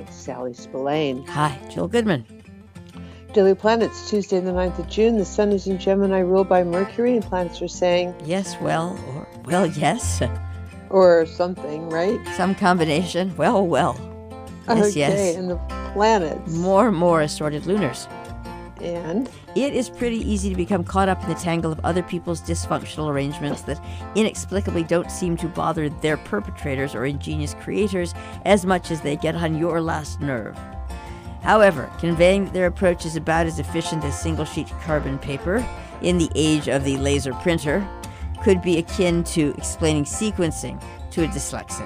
Hi, Sally Spillane. Hi, Jill Goodman. Daily Planets, Tuesday the 9th of June. The sun is in Gemini, ruled by Mercury, and planets are saying... Yes, well, or well, yes. Or something, right? Some combination. Well. Yes, okay, yes. and the planets. More assorted lunars. And? It is pretty easy to become caught up in the tangle of other people's dysfunctional arrangements that inexplicably don't seem to bother their perpetrators or ingenious creators as much as they get on your last nerve. However, conveying that their approach is about as efficient as single-sheet carbon paper in the age of the laser printer could be akin to explaining sequencing to a dyslexic.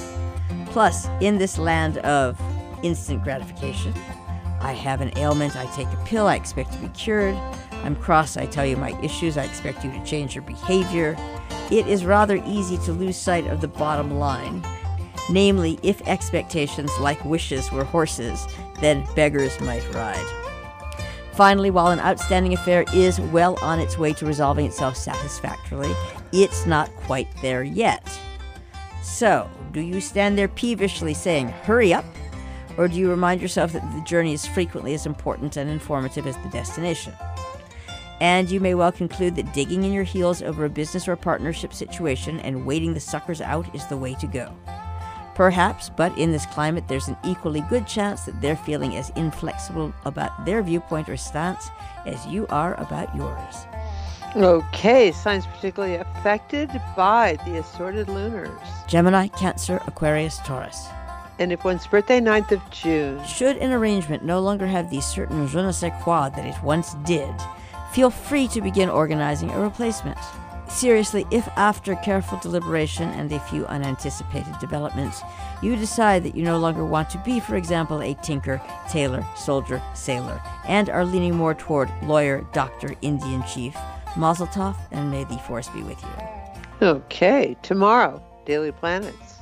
Plus, in this land of instant gratification, I have an ailment, I take a pill, I expect to be cured. I'm cross, I tell you my issues, I expect you to change your behavior. It is rather easy to lose sight of the bottom line. Namely, if expectations, like wishes, were horses, then beggars might ride. Finally, while an outstanding affair is well on its way to resolving itself satisfactorily, it's not quite there yet. So, do you stand there peevishly saying, hurry up? Or do you remind yourself that the journey is frequently as important and informative as the destination? And you may well conclude that digging in your heels over a business or partnership situation and waiting the suckers out is the way to go. Perhaps, but in this climate, there's an equally good chance that they're feeling as inflexible about their viewpoint or stance as you are about yours. Okay, signs particularly affected by the assorted lunars. Gemini, Cancer, Aquarius, Taurus. And if one's birthday, 9th of June. Should an arrangement no longer have the certain je ne sais quoi that it once did, feel free to begin organizing a replacement. Seriously, if after careful deliberation and a few unanticipated developments, you decide that you no longer want to be, for example, a tinker, tailor, soldier, sailor, and are leaning more toward lawyer, doctor, Indian chief, Mazel tov, and may the force be with you. Okay, tomorrow, Daily Planets.